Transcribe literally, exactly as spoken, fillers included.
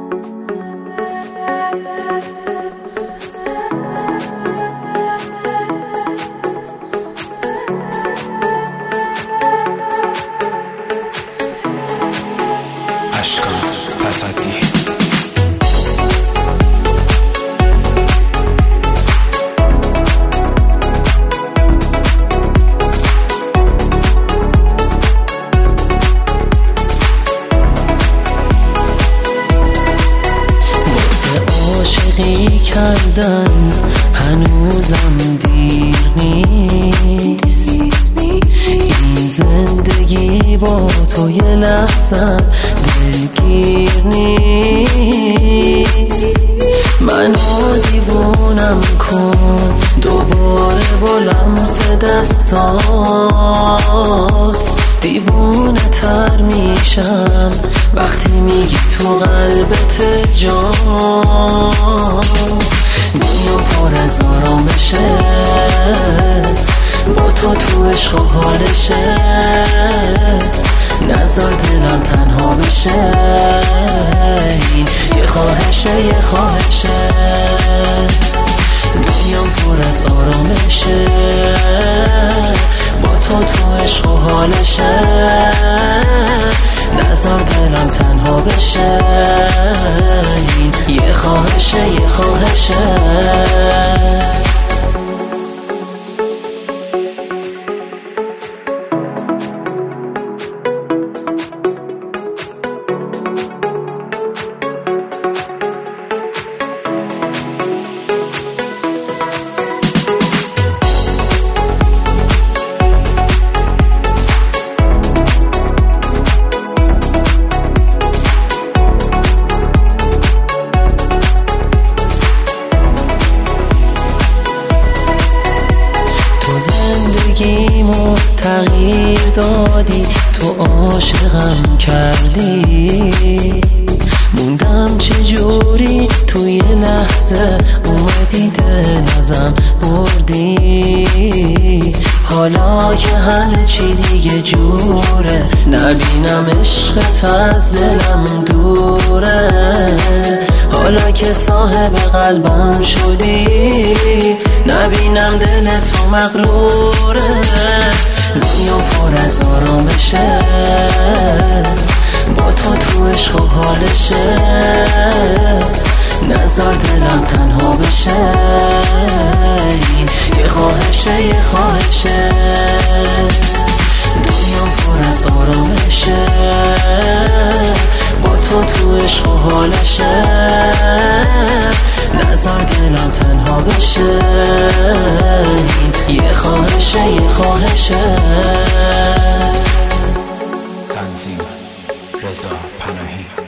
عاشقی کردن هنوزم دیر نیست. این زندگی با تو یه لحظم دلگیر نیست. منو دیوونم کن دوباره با لمس دستات، دیوونه تر میشم وقتی میگی تو قلبت جان. دنیا پر از آرامشه، با تو تو عشق و حالشه. نذار دلم تنها بشه، این یه خواهشه یه خواهشه. دنیا پر از آرامشه، با تو تو عشق و حالشه. نذار دلم تنها بشه، این یه خواهشه یه خواهشه. زندگیمو تغییر دادی، تو عاشقم کردی. موندم چجوری توی لحظه اومدی دل ازم بردی. حالا که همه چی دیگه جوره، نبینم عشقت از دلم دوره. حالا که صاحب قلبم شدی، نبینم دل تو مغروره. دنیا پر از آرامشه، با تو تو عشق و حالشه. نذار دلم تنها بشه، این یه خواهشه یه خواهشه. دنیا پر از آرامشه، با تو تو عشق و حالشه. نذار دلم تنها بشه، این یه خواهشه یه خواهشه. تنظیم رضا پناهی.